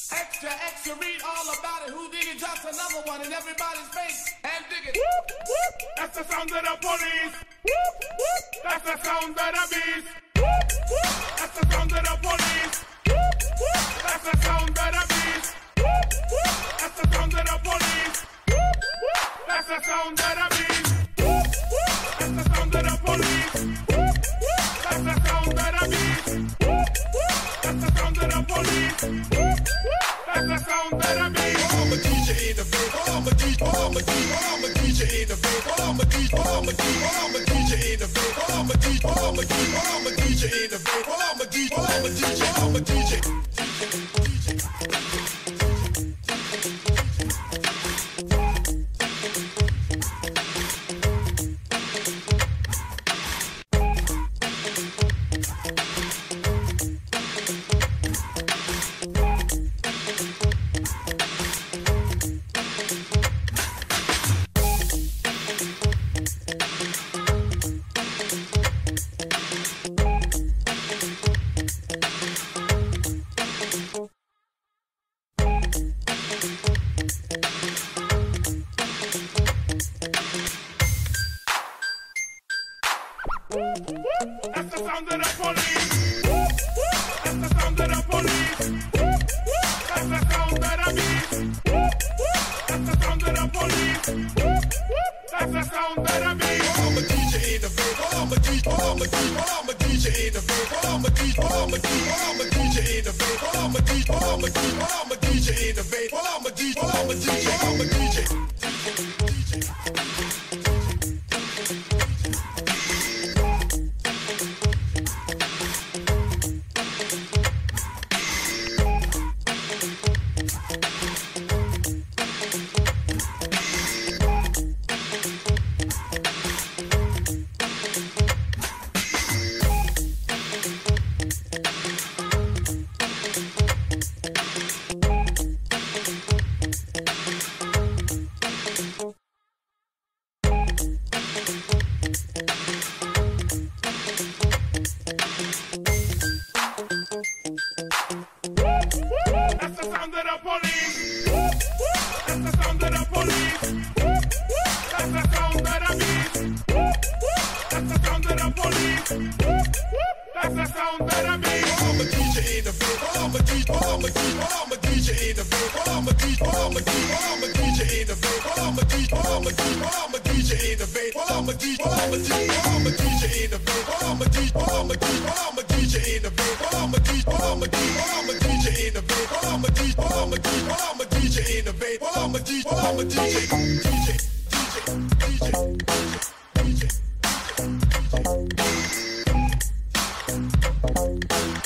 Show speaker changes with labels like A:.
A: Extra, extra, read all about it. Who did it? Just another one in everybody's face. And dig it.
B: That's the sound of the police. That's the sound of the beast. That's the sound of the police. That's the sound of the beast. That's the sound of the police. That's the sound of the beast. That's the sound of the police. That's the sound of the beast. That's the sound of the police. That's the sound of the beast.
C: I'm a DJ in the vein. I'm a DJ. I'm a DJ in the vein. I'm a DJ. I'm a DJ in the vein. I'm a DJ. I'm a DJ in the vein. I'm a DJ. I'm a DJ.
B: That's the sound of the police. That's the sound of the police. That's the sound of the beast. That's the sound of the police. That's the sound of the beast.
C: I'm a DJ in the vein. I'm a DJ. I'm a DJ in the vein. I'm a DJ. I'm a DJ in the vein. I'm a DJ. I'm a DJ in the vein. I'm a DJ. I'm a DJ.
B: That's the sound of the police. That's the sound of the police. That's the sound of the beast. That's the sound of the police. That's the sound of the beast.
C: I'm a DJ in the vein. I'm a DJ. I'm a DJ in the vein. I'm a DJ. I'm a DJ in the vein. I'm a DJ. I'm a DJ in the vein. I'm a DJ. I'm a DJ in the vein. I'm a DJ. I'm a DJ in the vein. I'm a DJ. I'm a DJ in the vein. I'm a DJ. I'm a DJ in the vein. I'm a DJ. I'm a DJ.